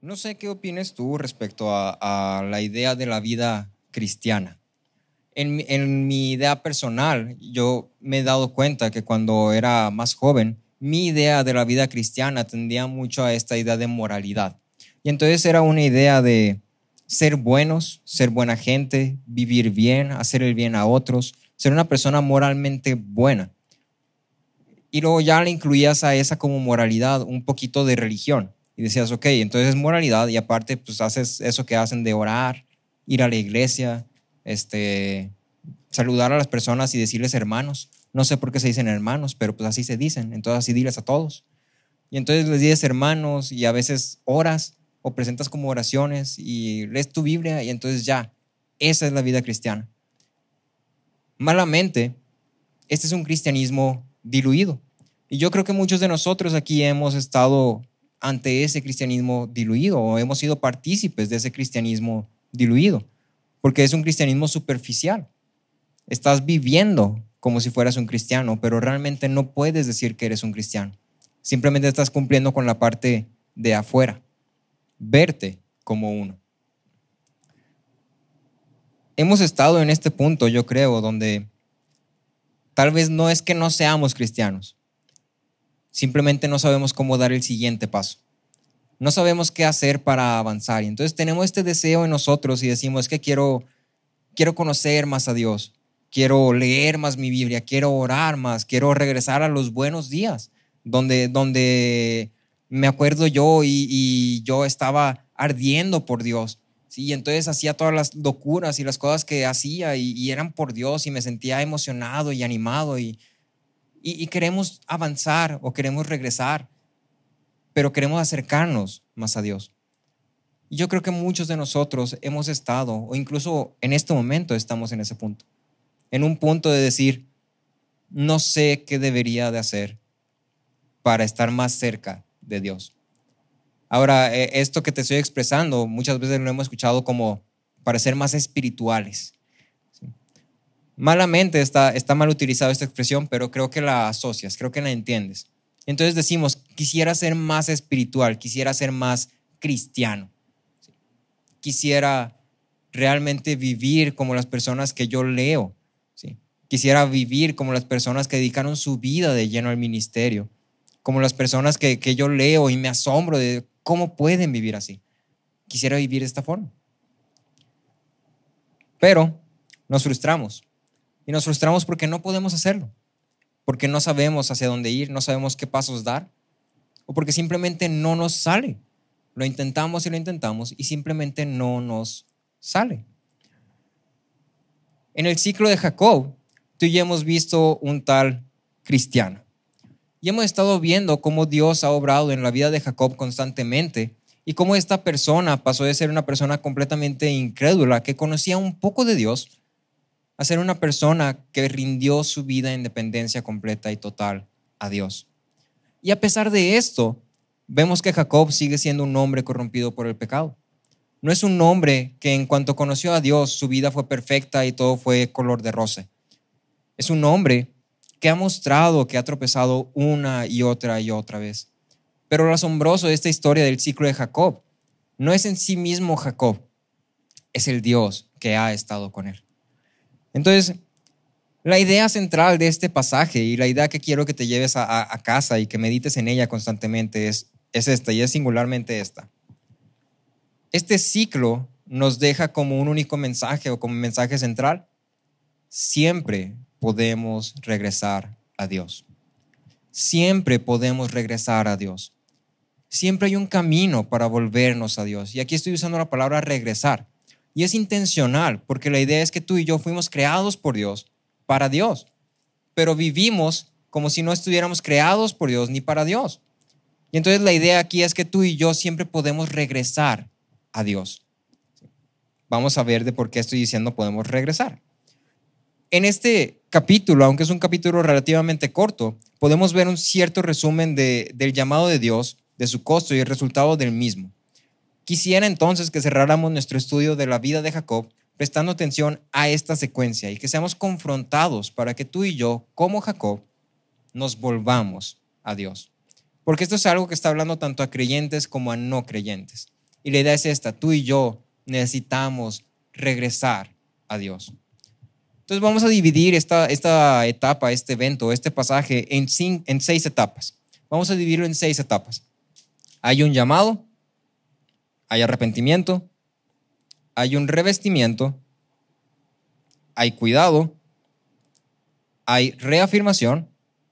No sé qué opines tú respecto a la idea de la vida cristiana. En mi idea personal, yo me he dado cuenta que cuando era más joven, mi idea de la vida cristiana tendía mucho a esta idea de moralidad. Y entonces era una idea de ser buenos, ser buena gente, vivir bien, hacer el bien a otros, ser una persona moralmente buena. Y luego ya le incluías a esa como moralidad un poquito de religión. Y decías, ok, entonces es moralidad y aparte pues haces eso que hacen de orar, ir a la iglesia, saludar a las personas y decirles hermanos. No sé por qué se dicen hermanos, pero pues así se dicen. Entonces así diles a todos. Y entonces les dices hermanos y a veces oras o presentas como oraciones y lees tu Biblia y entonces ya, esa es la vida cristiana. Malamente, este es un cristianismo diluido. Y yo creo que muchos de nosotros aquí hemos estado ante ese cristianismo diluido o hemos sido partícipes de ese cristianismo diluido, porque es un cristianismo superficial. Estás viviendo como si fueras un cristiano, pero realmente no puedes decir que eres un cristiano. Simplemente estás cumpliendo con la parte de afuera, verte como uno. Hemos estado en este punto, yo creo, donde tal vez no es que no seamos cristianos, simplemente no sabemos cómo dar el siguiente paso. No sabemos qué hacer para avanzar. Y entonces tenemos este deseo en nosotros y decimos, es que quiero conocer más a Dios, quiero leer más mi Biblia, quiero orar más, quiero regresar a los buenos días, donde me acuerdo yo y yo estaba ardiendo por Dios. Sí, y entonces hacía todas las locuras y las cosas que hacía y eran por Dios y me sentía emocionado y animado y queremos avanzar o queremos regresar, pero queremos acercarnos más a Dios. Y yo creo que muchos de nosotros hemos estado, o incluso en este momento estamos en ese punto, en un punto de decir, no sé qué debería de hacer para estar más cerca de Dios. Ahora, esto que te estoy expresando, muchas veces lo hemos escuchado como para ser más espirituales. ¿Sí? Malamente está mal utilizada esta expresión, pero creo que la asocias, creo que la entiendes. Entonces decimos, quisiera ser más espiritual, quisiera ser más cristiano. Quisiera realmente vivir como las personas que yo leo. ¿Sí? Quisiera vivir como las personas que dedicaron su vida de lleno al ministerio, como las personas que yo leo y me asombro de cómo pueden vivir así. Quisiera vivir de esta forma. Pero nos frustramos. Y nos frustramos porque no podemos hacerlo, porque no sabemos hacia dónde ir, no sabemos qué pasos dar, o porque simplemente no nos sale. Lo intentamos y simplemente no nos sale. En el ciclo de Jacob, tú y yo hemos visto un tal cristiano. Y hemos estado viendo cómo Dios ha obrado en la vida de Jacob constantemente y cómo esta persona pasó de ser una persona completamente incrédula, que conocía un poco de Dios, a ser una persona que rindió su vida en dependencia completa y total a Dios. Y a pesar de esto, vemos que Jacob sigue siendo un hombre corrompido por el pecado. No es un hombre que en cuanto conoció a Dios, su vida fue perfecta y todo fue color de rosa. Es un hombre que ha mostrado que ha tropezado una y otra vez. Pero lo asombroso de esta historia del ciclo de Jacob no es en sí mismo Jacob, es el Dios que ha estado con él. Entonces, la idea central de este pasaje y la idea que quiero que te lleves a casa y que medites en ella constantemente es esta, y es singularmente esta. Este ciclo nos deja como un único mensaje o como mensaje central: siempre podemos regresar a Dios. Siempre podemos regresar a Dios. Siempre hay un camino para volvernos a Dios. Y aquí estoy usando la palabra regresar. Y es intencional, porque la idea es que tú y yo fuimos creados por Dios, para Dios. Pero vivimos como si no estuviéramos creados por Dios ni para Dios. Y entonces la idea aquí es que tú y yo siempre podemos regresar a Dios. Vamos a ver de por qué estoy diciendo podemos regresar. En este capítulo, aunque es un capítulo relativamente corto, podemos ver un cierto resumen del llamado de Dios, de su costo y el resultado del mismo. Quisiera entonces que cerráramos nuestro estudio de la vida de Jacob prestando atención a esta secuencia y que seamos confrontados para que tú y yo, como Jacob, nos volvamos a Dios. Porque esto es algo que está hablando tanto a creyentes como a no creyentes. Y la idea es esta: tú y yo necesitamos regresar a Dios. Entonces vamos a dividir esta etapa, este evento, este pasaje en 6 etapas. Vamos a dividirlo en 6 etapas. Hay un llamado, hay arrepentimiento, hay un revestimiento, hay cuidado, hay reafirmación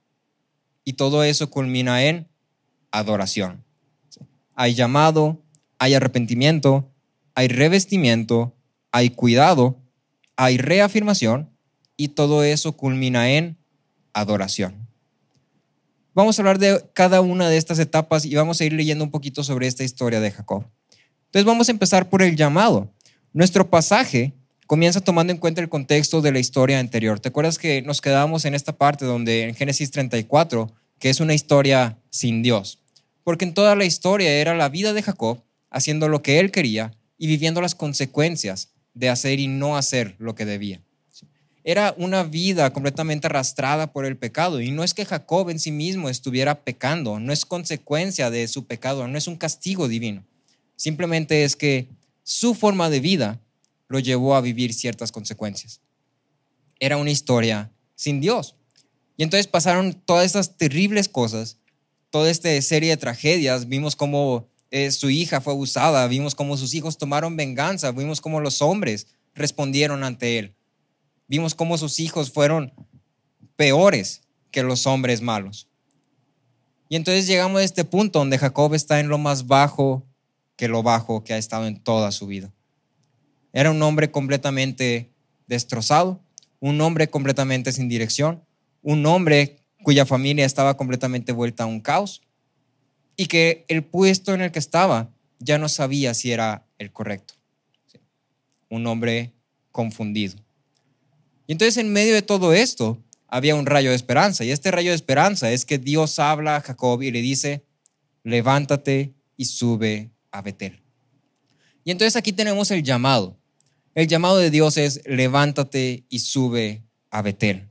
y todo eso culmina en adoración. Hay llamado, hay arrepentimiento, hay revestimiento, hay cuidado, hay reafirmación y todo eso culmina en adoración. Vamos a hablar de cada una de estas etapas y vamos a ir leyendo un poquito sobre esta historia de Jacob. Entonces vamos a empezar por el llamado. Nuestro pasaje comienza tomando en cuenta el contexto de la historia anterior. ¿Te acuerdas que nos quedamos en esta parte donde en Génesis 34, que es una historia sin Dios? Porque en toda la historia era la vida de Jacob haciendo lo que él quería y viviendo las consecuencias de hacer y no hacer lo que debía. Era una vida completamente arrastrada por el pecado, y no es que Jacob en sí mismo estuviera pecando, no es consecuencia de su pecado, no es un castigo divino. Simplemente es que su forma de vida lo llevó a vivir ciertas consecuencias. Era una historia sin Dios. Y entonces pasaron todas estas terribles cosas, toda esta serie de tragedias. Vimos cómo su hija fue abusada, vimos cómo sus hijos tomaron venganza, vimos cómo los hombres respondieron ante él. Vimos cómo sus hijos fueron peores que los hombres malos. Y entonces llegamos a este punto donde Jacob está en lo más bajo que ha estado en toda su vida. Era un hombre completamente destrozado, un hombre completamente sin dirección, un hombre cuya familia estaba completamente vuelta a un caos y que el puesto en el que estaba ya no sabía si era el correcto. Un hombre confundido. Y entonces en medio de todo esto había un rayo de esperanza, y este rayo de esperanza es que Dios habla a Jacob y le dice: levántate y sube a Betel. Y entonces aquí tenemos el llamado. El llamado de Dios es: levántate y sube a Betel.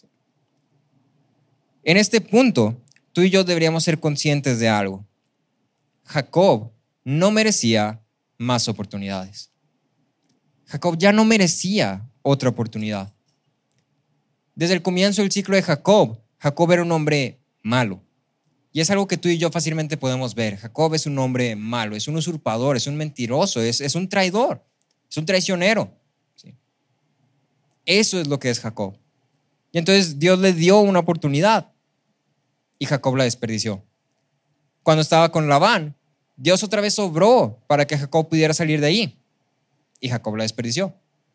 En este punto, tú y yo deberíamos ser conscientes de algo. Jacob no merecía más oportunidades. Jacob ya no merecía otra oportunidad. Desde el comienzo del ciclo de Jacob, Jacob era un hombre malo. Y es algo que tú y yo fácilmente podemos ver. Jacob es un hombre malo, es un usurpador, es un mentiroso, es un traidor, es un traicionero. ¿Sí? Eso es lo que es Jacob. Y entonces Dios le dio una oportunidad y Jacob la desperdició. Cuando estaba con Labán, Dios otra vez obró para que Jacob pudiera salir de ahí y Jacob la desperdició.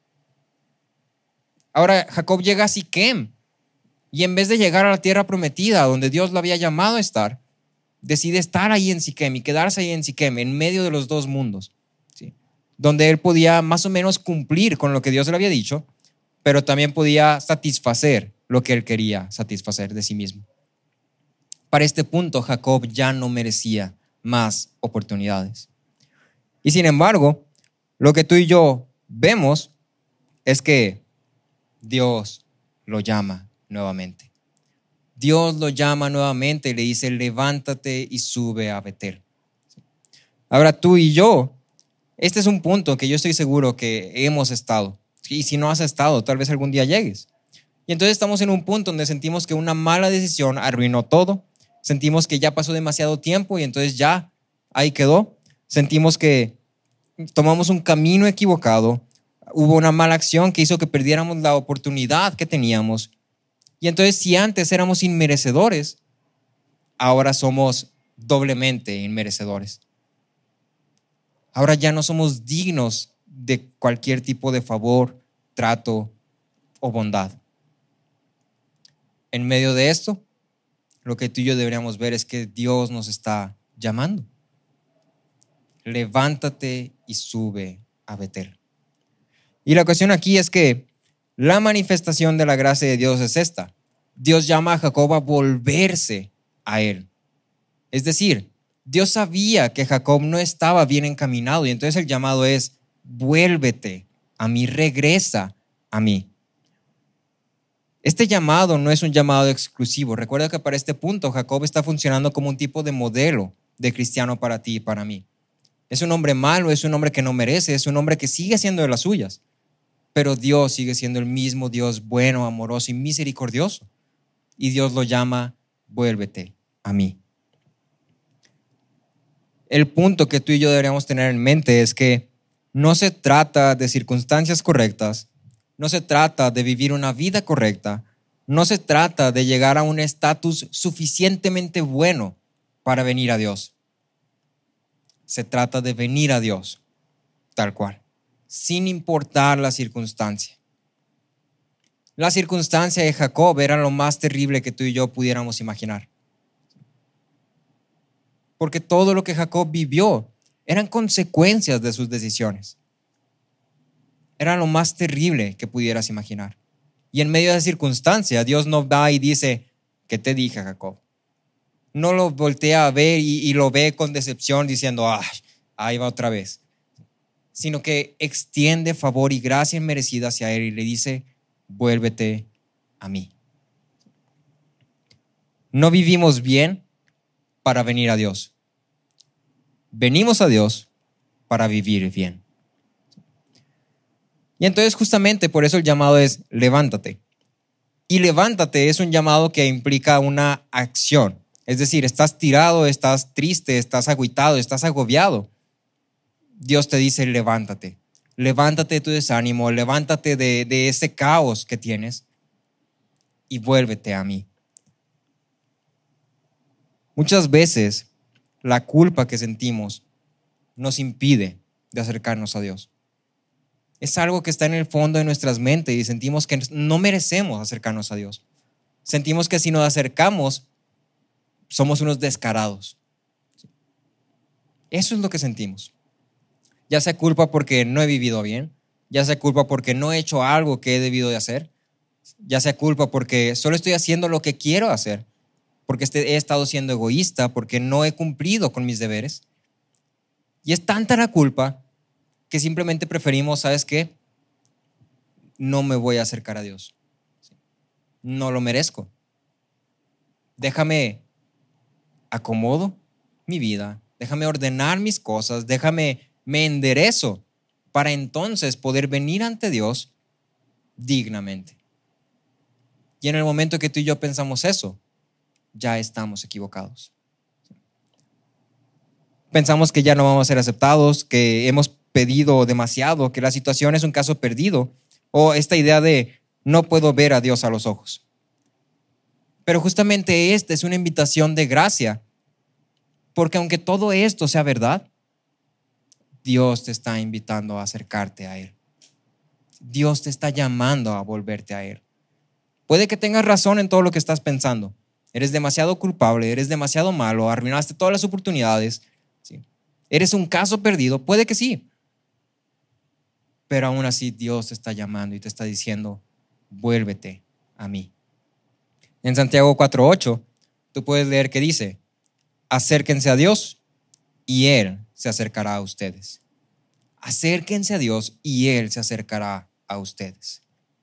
Ahora Jacob llega a Siquem y en vez de llegar a la tierra prometida donde Dios lo había llamado a estar, decide estar ahí en Siquem y quedarse ahí en Siquem, en medio de los dos mundos, ¿sí? Donde él podía más o menos cumplir con lo que Dios le había dicho, pero también podía satisfacer lo que él quería satisfacer de sí mismo. Para este punto, Jacob ya no merecía más oportunidades. Y sin embargo, lo que tú y yo vemos es que Dios lo llama nuevamente. Dios lo llama nuevamente y le dice: levántate y sube a Betel. Ahora tú y yo, este es un punto que yo estoy seguro que hemos estado. Y si no has estado, tal vez algún día llegues. Y entonces estamos en un punto donde sentimos que una mala decisión arruinó todo. Sentimos que ya pasó demasiado tiempo y entonces ya ahí quedó. Sentimos que tomamos un camino equivocado. Hubo una mala acción que hizo que perdiéramos la oportunidad que teníamos. Y entonces, si antes éramos inmerecedores, ahora somos doblemente inmerecedores. Ahora ya no somos dignos de cualquier tipo de favor, trato o bondad. En medio de esto, lo que tú y yo deberíamos ver es que Dios nos está llamando. Levántate y sube a Betel. Y la cuestión aquí es que la manifestación de la gracia de Dios es esta. Dios llama a Jacob a volverse a él. Es decir, Dios sabía que Jacob no estaba bien encaminado y entonces el llamado es: vuélvete a mí, regresa a mí. Este llamado no es un llamado exclusivo. Recuerda que para este punto Jacob está funcionando como un tipo de modelo de cristiano para ti y para mí. Es un hombre malo, es un hombre que no merece, es un hombre que sigue siendo de las suyas. Pero Dios sigue siendo el mismo Dios bueno, amoroso y misericordioso. Y Dios lo llama, vuélvete a mí. El punto que tú y yo deberíamos tener en mente es que no se trata de circunstancias correctas, no se trata de vivir una vida correcta, no se trata de llegar a un estatus suficientemente bueno para venir a Dios. Se trata de venir a Dios, tal cual, sin importar la circunstancia. La circunstancia de Jacob era lo más terrible que tú y yo pudiéramos imaginar. Porque todo lo que Jacob vivió eran consecuencias de sus decisiones. Era lo más terrible que pudieras imaginar. Y en medio de esa circunstancia, Dios no va y dice, ¿qué te dije, Jacob? No lo voltea a ver y lo ve con decepción diciendo, ay, ahí va otra vez. Sino que extiende favor y gracia inmerecida hacia él y le dice, vuélvete a mí. No vivimos bien para venir a Dios. Venimos a Dios para vivir bien. Y entonces justamente por eso el llamado es levántate. Y levántate es un llamado que implica una acción. Es decir, estás tirado, estás triste, estás agüitado, estás agobiado. Dios te dice levántate. Levántate de tu desánimo, levántate de ese caos que tienes y vuélvete a mí. Muchas veces la culpa que sentimos nos impide de acercarnos a Dios. Es algo que está en el fondo de nuestras mentes y sentimos que no merecemos acercarnos a Dios. Sentimos que si nos acercamos, somos unos descarados. Eso es lo que sentimos. Ya sea culpa porque no he vivido bien, ya sea culpa porque no he hecho algo que he debido de hacer, ya sea culpa porque solo estoy haciendo lo que quiero hacer, porque he estado siendo egoísta, porque no he cumplido con mis deberes. Y es tanta la culpa que simplemente preferimos, ¿sabes qué? No me voy a acercar a Dios. No lo merezco. Déjame acomodo mi vida, déjame ordenar mis cosas, me enderezo para entonces poder venir ante Dios dignamente. Y en el momento que tú y yo pensamos eso, ya estamos equivocados. Pensamos que ya no vamos a ser aceptados, que hemos pedido demasiado, que la situación es un caso perdido, o esta idea de no puedo ver a Dios a los ojos. Pero justamente esta es una invitación de gracia, porque aunque todo esto sea verdad, Dios te está invitando a acercarte a Él. Dios te está llamando a volverte a Él. Puede que tengas razón en todo lo que estás pensando. Eres demasiado culpable, eres demasiado malo, arruinaste todas las oportunidades. ¿Sí? Eres un caso perdido, puede que sí. Pero aún así Dios te está llamando y te está diciendo, vuélvete a mí. En Santiago 4:8, tú puedes leer que dice, acérquense a Dios y Él se acercará a ustedes. Acérquense a Dios y Él se acercará a ustedes.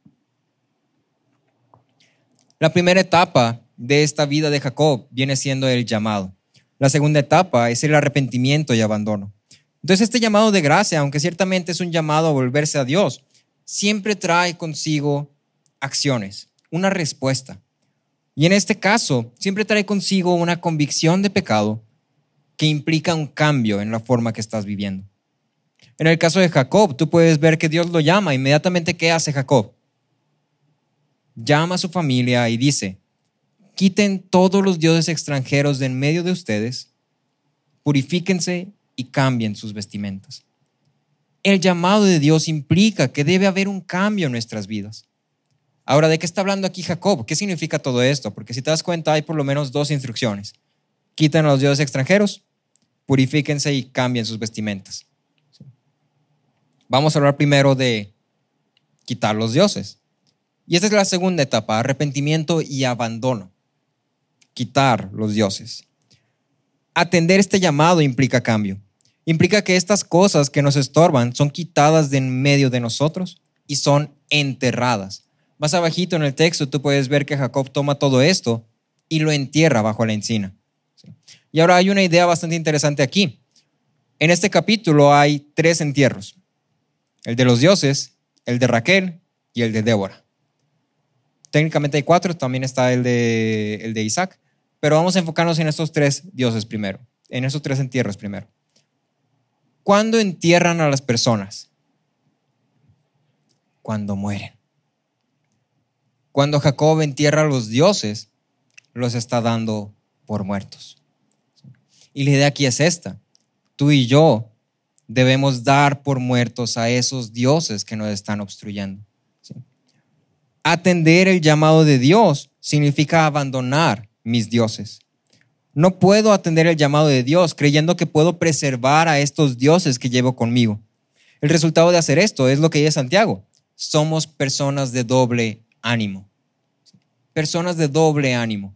La primera etapa de esta vida de Jacob viene siendo el llamado. La segunda etapa es el arrepentimiento y abandono. Entonces este llamado de gracia, aunque ciertamente es un llamado a volverse a Dios, siempre trae consigo acciones, una respuesta. Y en este caso, siempre trae consigo una convicción de pecado que implica un cambio en la forma que estás viviendo. En el caso de Jacob, tú puedes ver que Dios lo llama. Inmediatamente, ¿qué hace Jacob? Llama a su familia y dice, quiten todos los dioses extranjeros de en medio de ustedes, purifíquense y cambien sus vestimentas. El llamado de Dios implica que debe haber un cambio en nuestras vidas. Ahora, ¿de qué está hablando aquí Jacob? ¿Qué significa todo esto? Porque si te das cuenta, hay por lo menos dos instrucciones. Quiten a los dioses extranjeros, purifíquense y cambien sus vestimentas. Vamos a hablar primero de quitar los dioses. Y esta es la segunda etapa, arrepentimiento y abandono. Quitar los dioses. Atender este llamado implica cambio. Implica que estas cosas que nos estorban son quitadas de en medio de nosotros y son enterradas. Más abajito en el texto tú puedes ver que Jacob toma todo esto y lo entierra bajo la encina. Y ahora hay una idea bastante interesante aquí. En este capítulo hay 3 entierros: el de los dioses, el de Raquel y el de Débora. Técnicamente hay 4, también está el de Isaac, pero vamos a enfocarnos en estos 3 dioses primero, en esos 3 entierros primero. ¿Cuándo entierran a las personas? Cuando mueren. Cuando Jacob entierra a los dioses, los está dando por muertos. Y la idea aquí es esta: tú y yo debemos dar por muertos a esos dioses que nos están obstruyendo. ¿Sí? Atender el llamado de Dios significa abandonar mis dioses. No puedo atender el llamado de Dios creyendo que puedo preservar a estos dioses que llevo conmigo. El resultado de hacer esto es lo que dice Santiago: somos personas de doble ánimo. Personas de doble ánimo.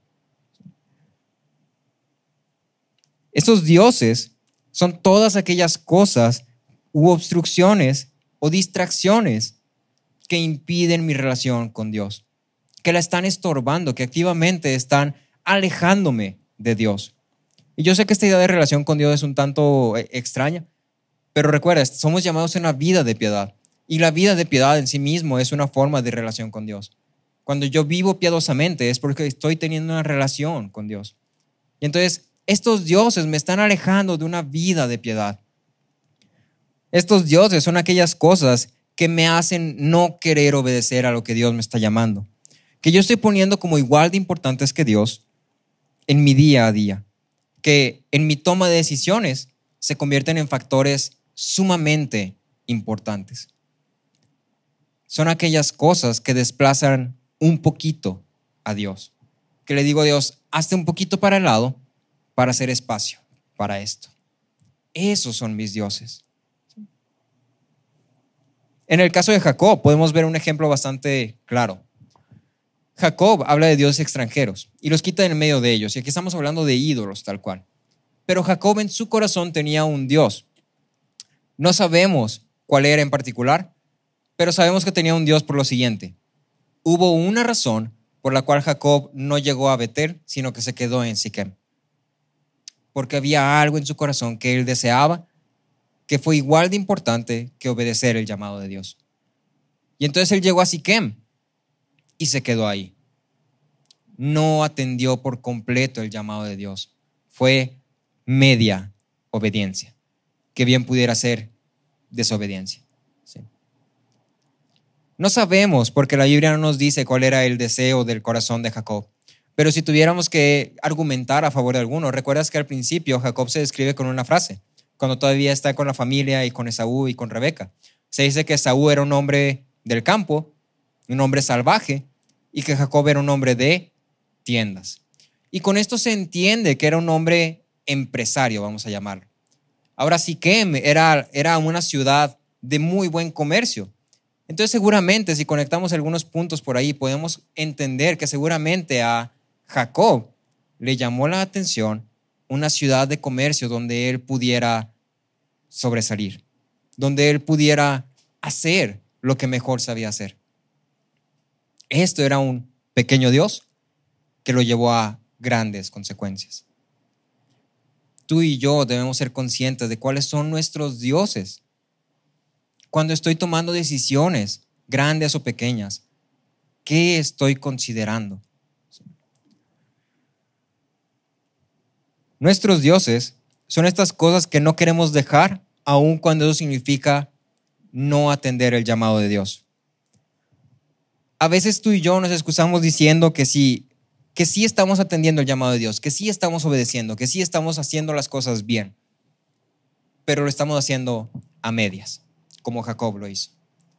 Estos dioses son todas aquellas cosas u obstrucciones o distracciones que impiden mi relación con Dios, que la están estorbando, que activamente están alejándome de Dios. Y yo sé que esta idea de relación con Dios es un tanto extraña, pero recuerda, somos llamados a una vida de piedad, y la vida de piedad en sí mismo es una forma de relación con Dios. Cuando yo vivo piadosamente es porque estoy teniendo una relación con Dios. Y entonces estos dioses me están alejando de una vida de piedad. Estos dioses son aquellas cosas que me hacen no querer obedecer a lo que Dios me está llamando, que yo estoy poniendo como igual de importantes que Dios en mi día a día, que en mi toma de decisiones se convierten en factores sumamente importantes. Son aquellas cosas que desplazan un poquito a Dios, que le digo a Dios: hazte un poquito para el lado para hacer espacio para esto. Esos son mis dioses. En el caso de Jacob podemos ver un ejemplo bastante claro. Jacob habla de dioses extranjeros y los quita en medio de ellos, y aquí estamos hablando de ídolos tal cual. Pero Jacob en su corazón tenía un Dios. No sabemos cuál era en particular, pero sabemos que tenía un Dios por lo siguiente: hubo una razón por la cual Jacob no llegó a Betel, sino que se quedó en Siquem. Porque había algo en su corazón que él deseaba, que fue igual de importante que obedecer el llamado de Dios. Y entonces él llegó a Siquem y se quedó ahí. No atendió por completo el llamado de Dios. Fue media obediencia, que bien pudiera ser desobediencia. ¿Sí? No sabemos, porque la Biblia no nos dice cuál era el deseo del corazón de Jacob. Pero si tuviéramos que argumentar a favor de alguno, recuerdas que al principio Jacob se describe con una frase, cuando todavía está con la familia y con Esaú y con Rebeca. Se dice que Esaú era un hombre del campo, un hombre salvaje, y que Jacob era un hombre de tiendas. Y con esto se entiende que era un hombre empresario, vamos a llamarlo. Ahora, Siquem era una ciudad de muy buen comercio. Entonces seguramente, si conectamos algunos puntos por ahí, podemos entender que seguramente a Jacob le llamó la atención una ciudad de comercio donde él pudiera sobresalir, donde él pudiera hacer lo que mejor sabía hacer. Esto era un pequeño Dios que lo llevó a grandes consecuencias. Tú y yo debemos ser conscientes de cuáles son nuestros dioses. Cuando estoy tomando decisiones, grandes o pequeñas, ¿qué estoy considerando? Nuestros dioses son estas cosas que no queremos dejar, aun cuando eso significa no atender el llamado de Dios. A veces tú y yo nos excusamos diciendo que sí estamos atendiendo el llamado de Dios, que sí estamos obedeciendo, que sí estamos haciendo las cosas bien, pero lo estamos haciendo a medias, como Jacob lo hizo.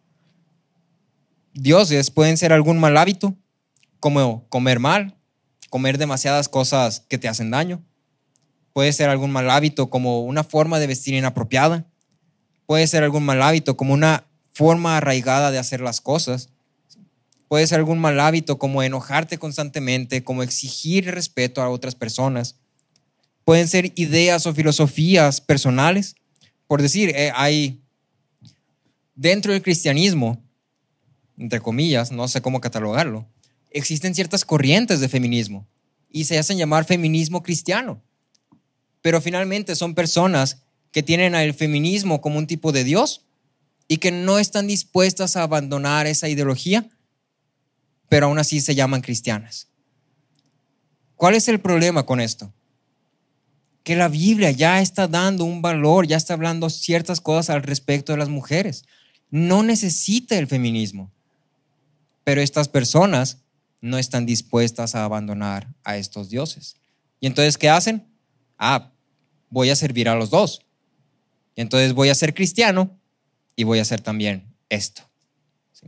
Dioses pueden ser algún mal hábito, como comer mal, comer demasiadas cosas que te hacen daño. Puede ser algún mal hábito como una forma de vestir inapropiada. Puede ser algún mal hábito como una forma arraigada de hacer las cosas. Puede ser algún mal hábito como enojarte constantemente, como exigir respeto a otras personas. Pueden ser ideas o filosofías personales. Por decir, hay dentro del cristianismo, entre comillas, no sé cómo catalogarlo, existen ciertas corrientes de feminismo y se hacen llamar feminismo cristiano. Pero finalmente son personas que tienen al feminismo como un tipo de Dios y que no están dispuestas a abandonar esa ideología, pero aún así se llaman cristianas. ¿Cuál es el problema con esto? Que la Biblia ya está dando un valor, ya está hablando ciertas cosas al respecto de las mujeres. No necesita el feminismo, pero estas personas no están dispuestas a abandonar a estos dioses. ¿Y entonces qué hacen? Voy a servir a los dos. Y entonces voy a ser cristiano y voy a hacer también esto. ¿Sí?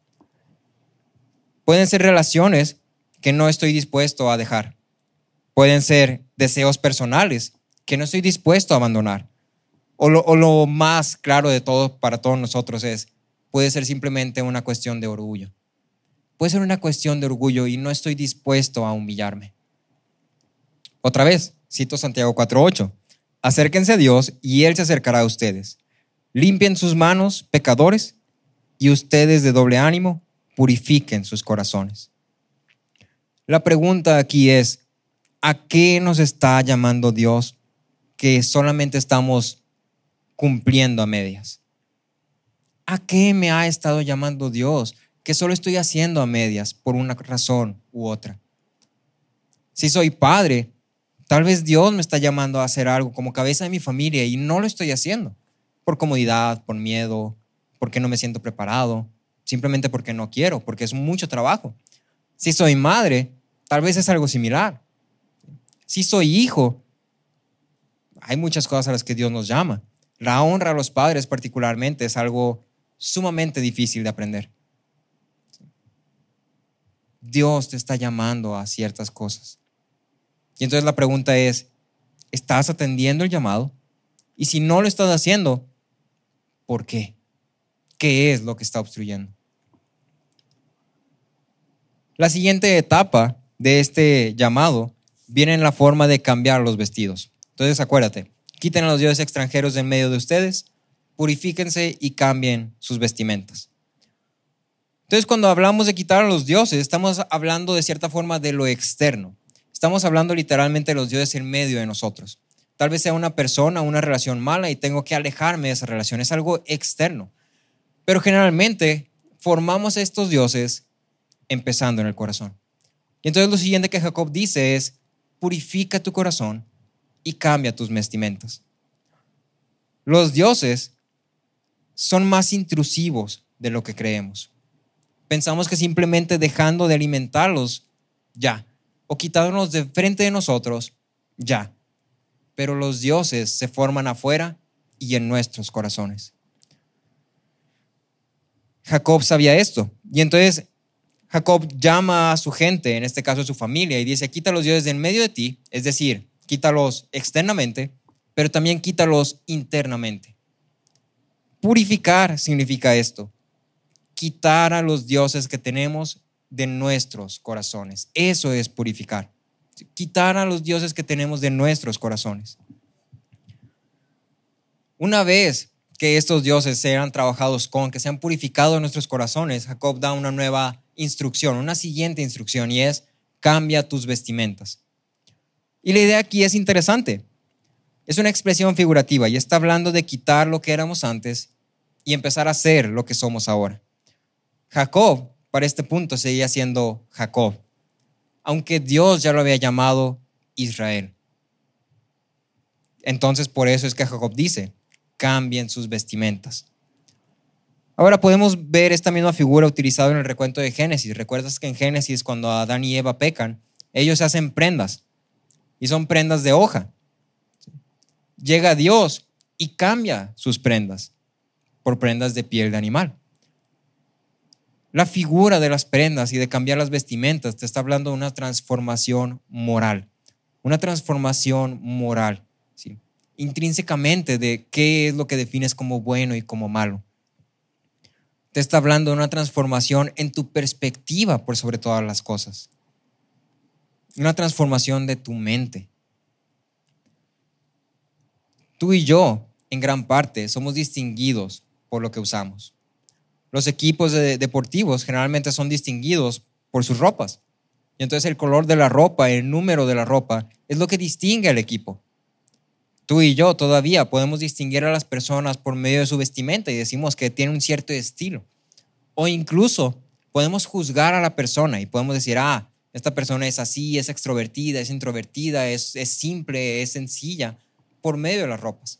Pueden ser relaciones que no estoy dispuesto a dejar. Pueden ser deseos personales que no estoy dispuesto a abandonar. O lo más claro de todo para todos nosotros puede ser simplemente una cuestión de orgullo. Puede ser una cuestión de orgullo y no estoy dispuesto a humillarme. Otra vez, cito Santiago 4:8. Acérquense a Dios y Él se acercará a ustedes. Limpien sus manos, pecadores, y ustedes de doble ánimo, purifiquen sus corazones. La pregunta aquí es, ¿a qué nos está llamando Dios que solamente estamos cumpliendo a medias? ¿A qué me ha estado llamando Dios que solo estoy haciendo a medias por una razón u otra? Si soy padre, tal vez Dios me está llamando a hacer algo como cabeza de mi familia y no lo estoy haciendo por comodidad, por miedo, porque no me siento preparado, simplemente porque no quiero, porque es mucho trabajo. Si soy madre, tal vez es algo similar. Si soy hijo, hay muchas cosas a las que Dios nos llama. La honra a los padres particularmente es algo sumamente difícil de aprender. Dios te está llamando a ciertas cosas. Y entonces la pregunta es, ¿estás atendiendo el llamado? Y si no lo estás haciendo, ¿por qué? ¿Qué es lo que está obstruyendo? La siguiente etapa de este llamado viene en la forma de cambiar los vestidos. Entonces acuérdate, quiten a los dioses extranjeros de en medio de ustedes, purifíquense y cambien sus vestimentas. Entonces cuando hablamos de quitar a los dioses, estamos hablando de cierta forma de lo externo. Estamos hablando literalmente de los dioses en medio de nosotros. Tal vez sea una persona, una relación mala y tengo que alejarme de esa relación. Es algo externo. Pero generalmente formamos estos dioses empezando en el corazón. Y entonces lo siguiente que Jacob dice es, purifica tu corazón y cambia tus vestimentas. Los dioses son más intrusivos de lo que creemos. Pensamos que simplemente dejando de alimentarlos, ya, o quitándolos de frente de nosotros, ya. Pero los dioses se forman afuera y en nuestros corazones. Jacob sabía esto. Y entonces Jacob llama a su gente, en este caso a su familia, y dice, quita los dioses de en medio de ti, es decir, quítalos externamente, pero también quítalos internamente. Purificar significa esto. Quitar a los dioses que tenemos de nuestros corazones. Eso es purificar. Quitar a los dioses que tenemos de nuestros corazones. Una vez que estos dioses sean trabajados con, que sean purificados en nuestros corazones, Jacob da una nueva instrucción, una siguiente instrucción, y es, cambia tus vestimentas. Y la idea aquí es interesante. Es una expresión figurativa y está hablando de quitar lo que éramos antes y empezar a ser lo que somos ahora. Jacob, para este punto, seguía siendo Jacob, aunque Dios ya lo había llamado Israel. Entonces, por eso es que Jacob dice, cambien sus vestimentas. Ahora podemos ver esta misma figura utilizada en el recuento de Génesis. ¿Recuerdas que en Génesis, cuando Adán y Eva pecan, ellos se hacen prendas y son prendas de hoja? Llega Dios y cambia sus prendas por prendas de piel de animal. La figura de las prendas y de cambiar las vestimentas te está hablando de una transformación moral. Una transformación moral, ¿sí? Intrínsecamente de qué es lo que defines como bueno y como malo. Te está hablando de una transformación en tu perspectiva por sobre todas las cosas. Una transformación de tu mente. Tú y yo, en gran parte, somos distinguidos por lo que usamos. Los equipos deportivos generalmente son distinguidos por sus ropas. Y entonces el color de la ropa, el número de la ropa, es lo que distingue al equipo. Tú y yo todavía podemos distinguir a las personas por medio de su vestimenta y decimos que tiene un cierto estilo. O incluso podemos juzgar a la persona y podemos decir, esta persona es así, es extrovertida, es introvertida, es simple, es sencilla, por medio de las ropas.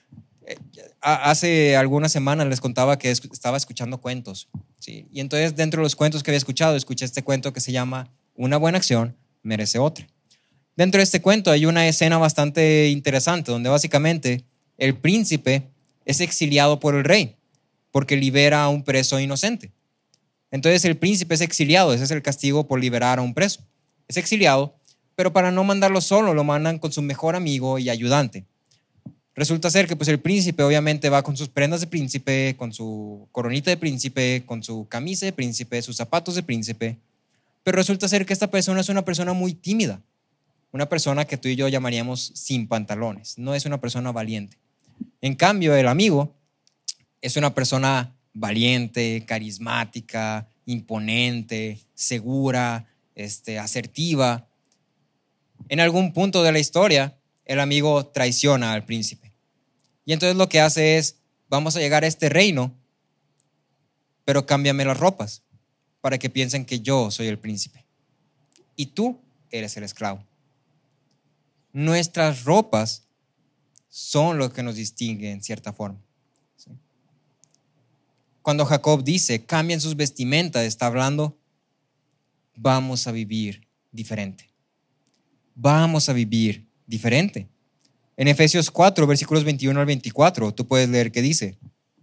Hace algunas semanas les contaba que estaba escuchando cuentos, ¿sí? Y entonces dentro de los cuentos que había escuchado, escuché este cuento que se llama Una buena acción merece otra. Dentro de este cuento hay una escena bastante interesante donde básicamente el príncipe es exiliado por el rey porque libera a un preso inocente. Entonces el príncipe es exiliado, ese es el castigo por liberar a un preso. Es exiliado, pero para no mandarlo solo, lo mandan con su mejor amigo y ayudante. Resulta ser que pues el príncipe obviamente va con sus prendas de príncipe, con su coronita de príncipe, con su camisa de príncipe, sus zapatos de príncipe, pero resulta ser que esta persona es una persona muy tímida. Una persona que tú y yo llamaríamos sin pantalones, no es una persona valiente. En cambio, el amigo es una persona valiente, carismática, imponente, segura, asertiva. En algún punto de la historia, el amigo traiciona al príncipe. Y entonces lo que hace es, vamos a llegar a este reino, pero cámbiame las ropas para que piensen que yo soy el príncipe y tú eres el esclavo. Nuestras ropas son lo que nos distingue en cierta forma. ¿Sí? Cuando Jacob dice, cambien sus vestimentas, está hablando, vamos a vivir diferente. Vamos a vivir diferente. En Efesios 4, versículos 21 al 24, tú puedes leer qué dice.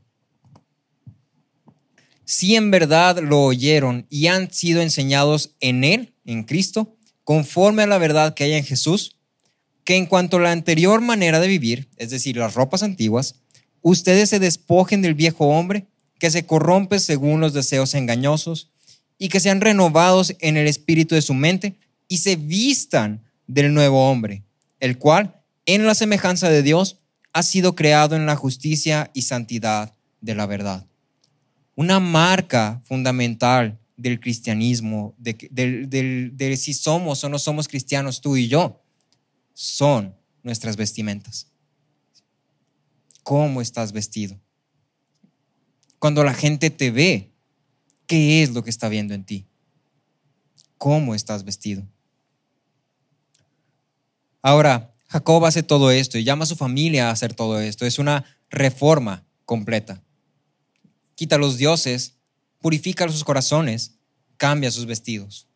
Si en verdad lo oyeron y han sido enseñados en Él, en Cristo, conforme a la verdad que hay en Jesús, que en cuanto a la anterior manera de vivir, es decir, las ropas antiguas, ustedes se despojen del viejo hombre que se corrompe según los deseos engañosos y que sean renovados en el espíritu de su mente y se vistan del nuevo hombre, el cual, en la semejanza de Dios, ha sido creado en la justicia y santidad de la verdad. Una marca fundamental del cristianismo, de si somos o no somos cristianos tú y yo, son nuestras vestimentas. ¿Cómo estás vestido? Cuando la gente te ve, ¿qué es lo que está viendo en ti? ¿Cómo estás vestido? Ahora, Jacob hace todo esto y llama a su familia a hacer todo esto. Es una reforma completa. Quita los dioses, purifica sus corazones, cambia sus vestidos.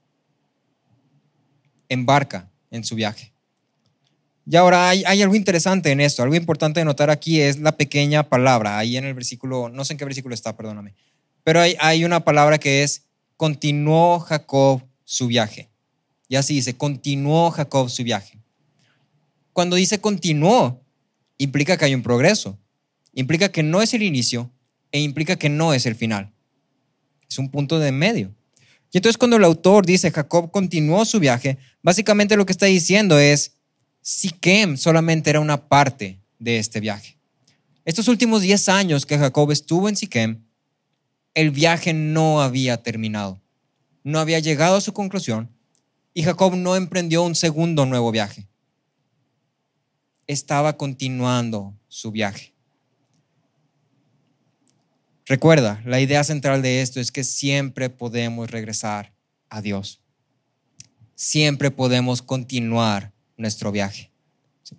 Embarca en su viaje. Y ahora hay algo interesante en esto, algo importante de notar aquí es la pequeña palabra, ahí en el versículo, no sé en qué versículo está, perdóname, pero hay una palabra que es, continuó Jacob su viaje. Y así dice, continuó Jacob su viaje. Cuando dice continuó, implica que hay un progreso, implica que no es el inicio e implica que no es el final. Es un punto de en medio. Y entonces cuando el autor dice Jacob continuó su viaje, básicamente lo que está diciendo es, Siquem solamente era una parte de este viaje. Estos últimos 10 años que Jacob estuvo en Siquem, el viaje no había terminado, no había llegado a su conclusión y Jacob no emprendió un segundo nuevo viaje. Estaba continuando su viaje. Recuerda, la idea central de esto es que siempre podemos regresar a Dios. Siempre podemos continuar nuestro viaje. ¿Sí?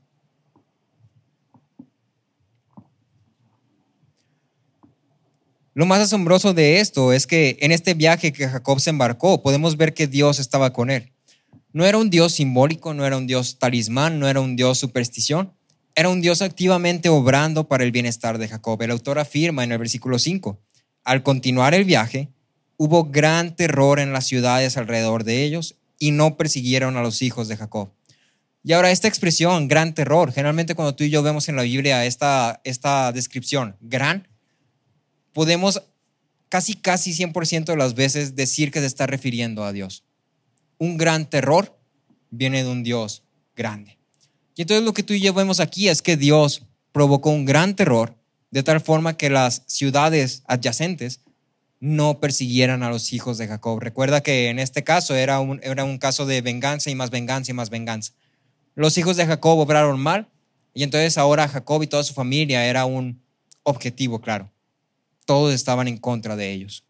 Lo más asombroso de esto es que en este viaje que Jacob se embarcó, podemos ver que Dios estaba con él. No era un Dios simbólico, no era un Dios talismán, no era un Dios superstición, era un Dios activamente obrando para el bienestar de Jacob. El autor afirma en el versículo 5, al continuar el viaje, hubo gran terror en las ciudades alrededor de ellos y no persiguieron a los hijos de Jacob. Y ahora esta expresión, gran terror, generalmente cuando tú y yo vemos en la Biblia esta descripción, gran, podemos casi 100% de las veces decir que se está refiriendo a Dios. Un gran terror viene de un Dios grande. Y entonces lo que tú y yo vemos aquí es que Dios provocó un gran terror de tal forma que las ciudades adyacentes no persiguieran a los hijos de Jacob. Recuerda que en este caso era un caso de venganza y más venganza y más venganza. Los hijos de Jacob obraron mal Y entonces ahora Jacob y toda su familia era un objetivo claro. Todos estaban en contra de ellos.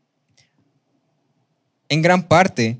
En gran parte,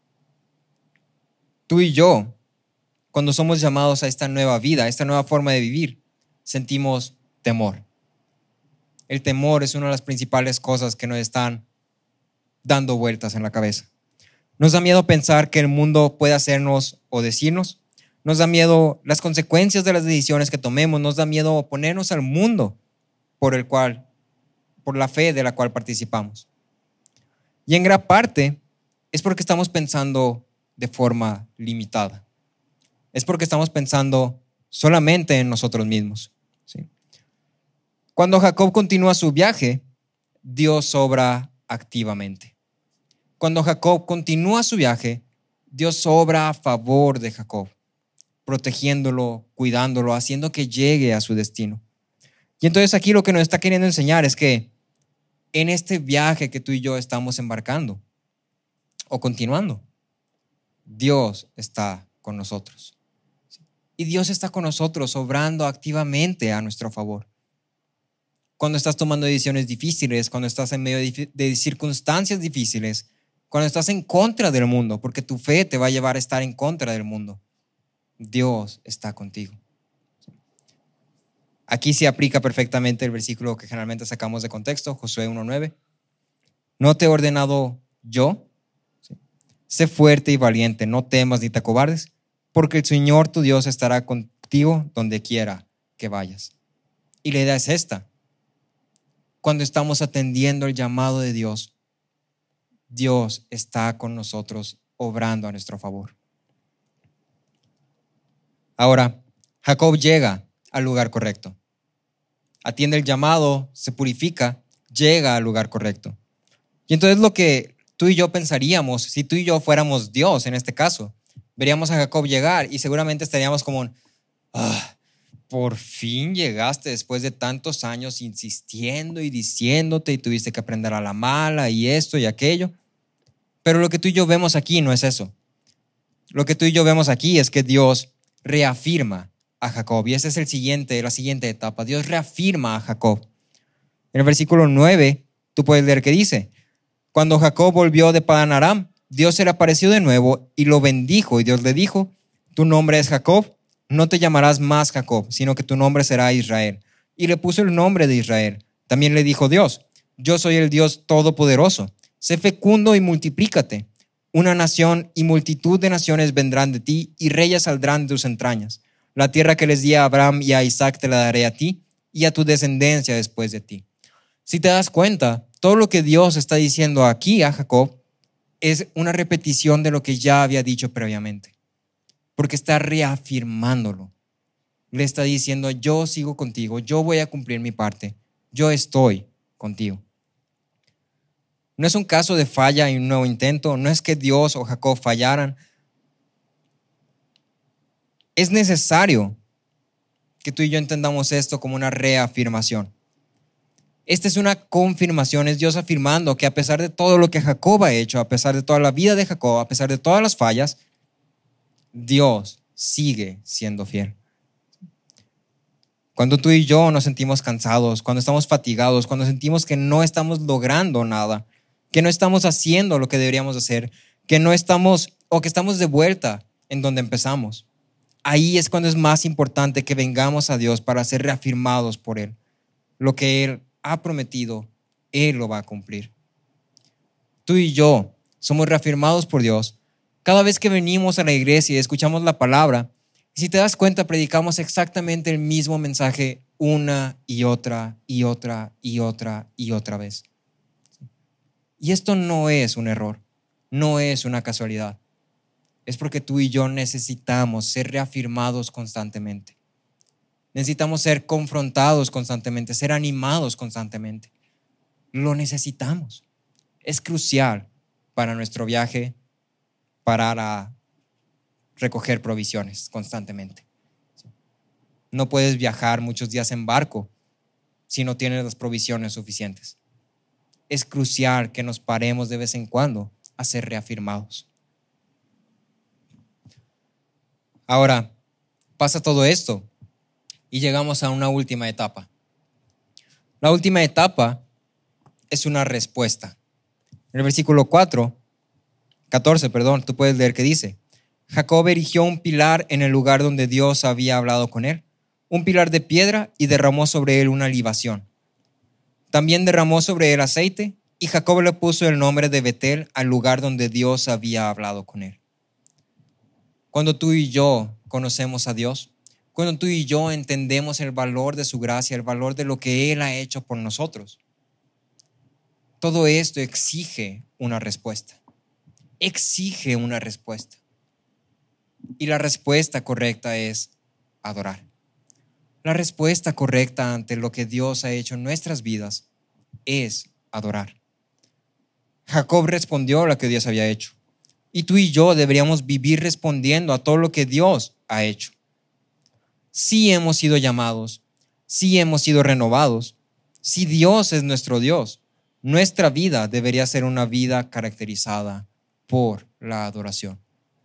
tú y yo, cuando somos llamados a esta nueva vida, a esta nueva forma de vivir, sentimos temor. El temor es una de las principales cosas que nos están dando vueltas en la cabeza. Nos da miedo pensar que el mundo puede hacernos o decirnos. Nos da miedo las consecuencias de las decisiones que tomemos. Nos da miedo oponernos al mundo por la fe de la cual participamos. Y en gran parte es porque estamos pensando de forma limitada. Es porque estamos pensando solamente en nosotros mismos. ¿Sí? Cuando Jacob continúa su viaje, Dios obra activamente. Cuando Jacob continúa su viaje, Dios obra a favor de Jacob, protegiéndolo, cuidándolo, haciendo que llegue a su destino. Y entonces aquí lo que nos está queriendo enseñar es que en este viaje que tú y yo estamos embarcando o continuando, Dios está con nosotros. Y Dios está con nosotros obrando activamente a nuestro favor. Cuando estás tomando decisiones difíciles, cuando estás en medio de circunstancias difíciles, cuando estás en contra del mundo, porque tu fe te va a llevar a estar en contra del mundo, Dios está contigo. Aquí se aplica perfectamente el versículo que generalmente sacamos de contexto, Josué 1:9. ¿No te he ordenado yo? ¿Sí? Sé fuerte y valiente, no temas ni te acobardes, porque el Señor tu Dios estará contigo donde quiera que vayas. Y la idea es esta. Cuando estamos atendiendo el llamado de Dios, Dios está con nosotros obrando a nuestro favor. Ahora, Jacob llega al lugar correcto. Atiende el llamado, se purifica, llega al lugar correcto. Y entonces lo que tú y yo pensaríamos, si tú y yo fuéramos Dios en este caso, veríamos a Jacob llegar y seguramente estaríamos como, por fin llegaste después de tantos años insistiendo y diciéndote y tuviste que aprender a la mala y esto y aquello. Pero lo que tú y yo vemos aquí no es eso. Lo que tú y yo vemos aquí es que Dios reafirma a Jacob. Y esa es la siguiente etapa. Dios reafirma a Jacob. En el versículo 9, tú puedes leer que dice: cuando Jacob volvió de Padán Aram, Dios se le apareció de nuevo y lo bendijo. Y Dios le dijo: tu nombre es Jacob, no te llamarás más Jacob, sino que tu nombre será Israel. Y le puso el nombre de Israel. También le dijo Dios: yo soy el Dios todopoderoso. Sé fecundo y multiplícate. Una nación y multitud de naciones vendrán de ti y reyes saldrán de tus entrañas. La tierra que les di a Abraham y a Isaac te la daré a ti y a tu descendencia después de ti. Si te das cuenta, todo lo que Dios está diciendo aquí a Jacob es una repetición de lo que ya había dicho previamente, porque está reafirmándolo. Le está diciendo: yo sigo contigo, yo voy a cumplir mi parte, yo estoy contigo. No es un caso de falla y un nuevo intento, no es que Dios o Jacob fallaran. Es necesario que tú y yo entendamos esto como una reafirmación. Esta es una confirmación, es Dios afirmando que a pesar de todo lo que Jacob ha hecho, a pesar de toda la vida de Jacob, a pesar de todas las fallas, Dios sigue siendo fiel. Cuando tú y yo nos sentimos cansados, cuando estamos fatigados, cuando sentimos que no estamos logrando nada, que no estamos haciendo lo que deberíamos hacer, que no estamos o que estamos de vuelta en donde empezamos, ahí es cuando es más importante que vengamos a Dios para ser reafirmados por Él. Lo que Él ha prometido, Él lo va a cumplir. Tú y yo somos reafirmados por Dios cada vez que venimos a la iglesia y escuchamos la palabra. Y si te das cuenta, predicamos exactamente el mismo mensaje una y otra y otra y otra y otra vez. Y esto no es un error, no es una casualidad. Es porque tú y yo necesitamos ser reafirmados constantemente. Necesitamos ser confrontados constantemente, ser animados constantemente. Lo necesitamos. Es crucial para nuestro viaje parar a recoger provisiones constantemente. No puedes viajar muchos días en barco si no tienes las provisiones suficientes. Es crucial que nos paremos de vez en cuando a ser reafirmados. Ahora, pasa todo esto Y llegamos a una última etapa. La última etapa es una respuesta. En el versículo 14, tú puedes leer que dice: Jacob erigió un pilar en el lugar donde Dios había hablado con él, un pilar de piedra, y derramó sobre él una libación. También derramó sobre él aceite, y Jacob le puso el nombre de Betel al lugar donde Dios había hablado con él. Cuando tú y yo conocemos a Dios, cuando tú y yo entendemos el valor de su gracia, el valor de lo que Él ha hecho por nosotros, todo esto exige una respuesta. Exige una respuesta. Y la respuesta correcta es adorar. La respuesta correcta ante lo que Dios ha hecho en nuestras vidas es adorar. Jacob respondió a lo que Dios había hecho. Y tú y yo deberíamos vivir respondiendo a todo lo que Dios ha hecho. Sí hemos sido llamados, sí hemos sido renovados. Si Dios es nuestro Dios, nuestra vida debería ser una vida caracterizada por la adoración.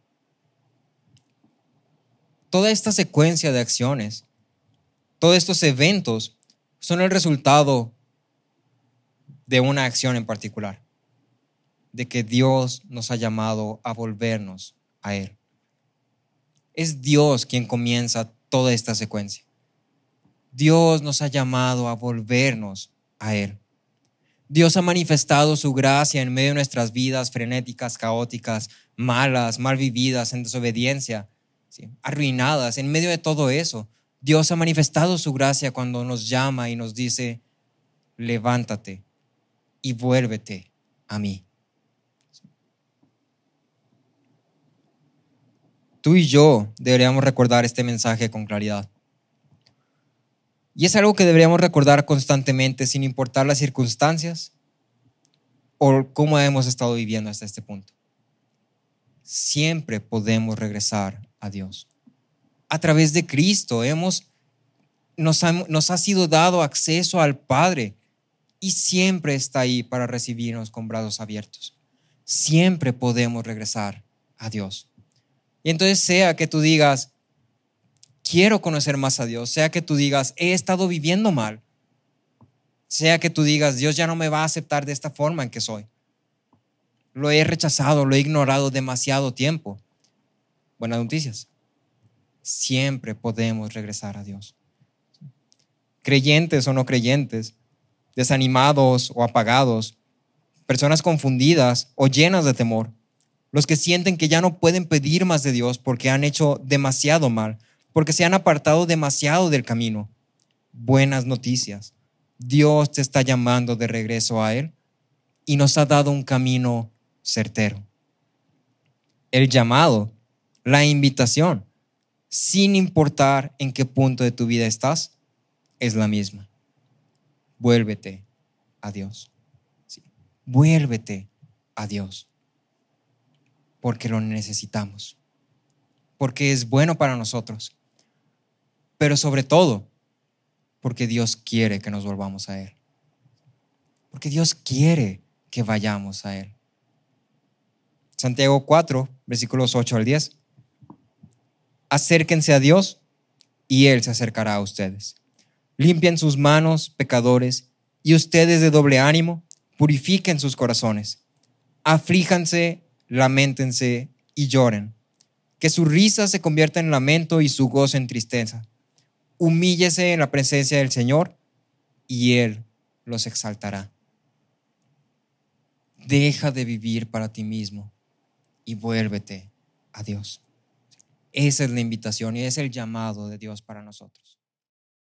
Toda esta secuencia de acciones, todos estos eventos son el resultado de una acción en particular, de que Dios nos ha llamado a volvernos a Él. Es Dios quien comienza toda esta secuencia. Dios nos ha llamado a volvernos a Él. Dios ha manifestado su gracia en medio de nuestras vidas frenéticas, caóticas, malas, mal vividas, en desobediencia, ¿sí?, arruinadas. En medio de todo eso, Dios ha manifestado su gracia cuando nos llama y nos dice: levántate y vuélvete a mí. Tú y yo deberíamos recordar este mensaje con claridad. Y es algo que deberíamos recordar constantemente, sin importar las circunstancias o cómo hemos estado viviendo hasta este punto. Siempre podemos regresar a Dios. A través de Cristo nos ha sido dado acceso al Padre, y siempre está ahí para recibirnos con brazos abiertos. Siempre podemos regresar a Dios. Y entonces, sea que tú digas: quiero conocer más a Dios, sea que tú digas: he estado viviendo mal, sea que tú digas: Dios ya no me va a aceptar de esta forma en que soy, lo he rechazado, lo he ignorado demasiado tiempo. Buenas noticias: siempre podemos regresar a Dios. Creyentes o no creyentes, desanimados o apagados, personas confundidas o llenas de temor, los que sienten que ya no pueden pedir más de Dios porque han hecho demasiado mal, porque se han apartado demasiado del camino. Buenas noticias: Dios te está llamando de regreso a Él y nos ha dado un camino certero. El llamado, la invitación, sin importar en qué punto de tu vida estás, es la misma. Vuélvete a Dios. Sí. Vuélvete a Dios. Porque lo necesitamos. Porque es bueno para nosotros. Pero sobre todo, porque Dios quiere que nos volvamos a Él. Porque Dios quiere que vayamos a Él. Santiago 4, versículos 8 al 10. Acérquense a Dios y Él se acercará a ustedes. Limpien sus manos, pecadores, y ustedes de doble ánimo, purifiquen sus corazones. Aflíjanse, lamentense y lloren. Que su risa se convierta en lamento y su gozo en tristeza. Humíllese en la presencia del Señor y Él los exaltará. Deja de vivir para ti mismo y vuélvete a Dios. Esa es la invitación y es el llamado de Dios para nosotros.